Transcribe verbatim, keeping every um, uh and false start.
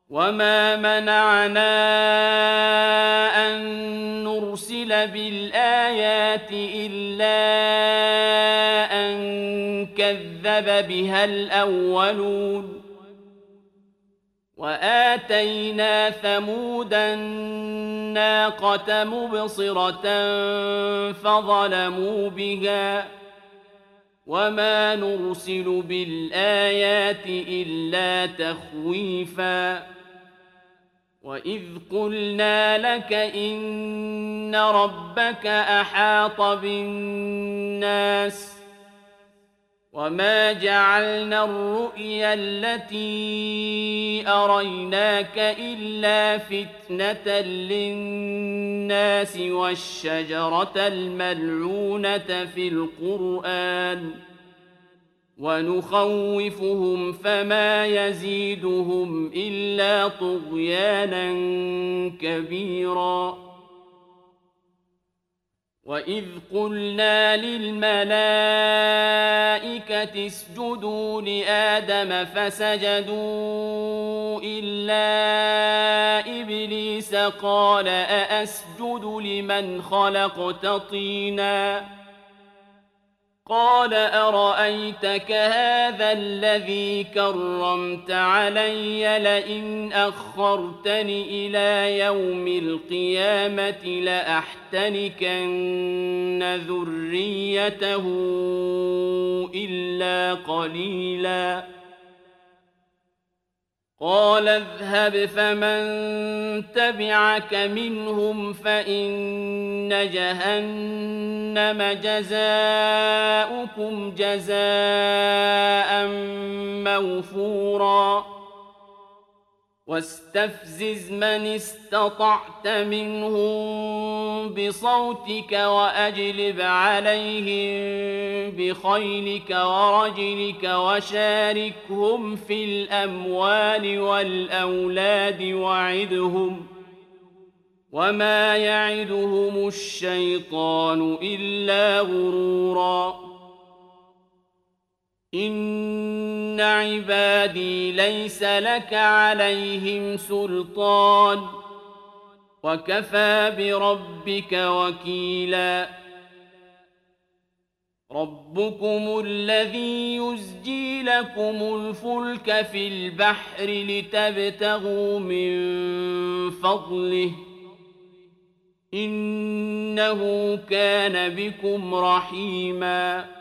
وما منعنا أن نرسل بالآيات إلا أن كذب بها الأولون وآتينا ثمود الناقة مبصرة فظلموا بها وما نرسل بالآيات إلا تخويفا وإذ قلنا لك إن ربك أحاط بالناس وما جعلنا الرؤيا التي أريناك إلا فتنة للناس والشجرة الملعونة في القرآن ونخوفهم فما يزيدهم إلا طغيانا كبيرا وإذ قلنا للملائكة اسجدوا لآدم فسجدوا إلا إبليس قال أأسجد لمن خلقت طينا قال أرأيتك هذا الذي كرمت علي لئن أخرتني إلى يوم القيامة لأحتنكن ذريته إلا قليلا قال اذهب فمن تبعك منهم فإن جهنم جزاؤكم جزاء موفورا واستفزز من استطعت منهم بصوتك وأجلب عليهم بخيلك ورجلك وشاركهم في الأموال والأولاد وعدهم وما يعدهم الشيطان إلا غرورا إن عبادي ليس لك عليهم سلطان وكفى بربك وكيلا ربكم الذي يزجي لكم الفلك في البحر لتبتغوا من فضله إنه كان بكم رحيماً